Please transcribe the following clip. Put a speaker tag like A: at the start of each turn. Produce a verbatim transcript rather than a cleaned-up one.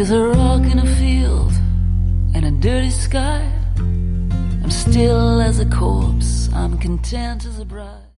A: There's a rock in a field and a dirty sky. I'm still as a corpse, I'm content as a bride.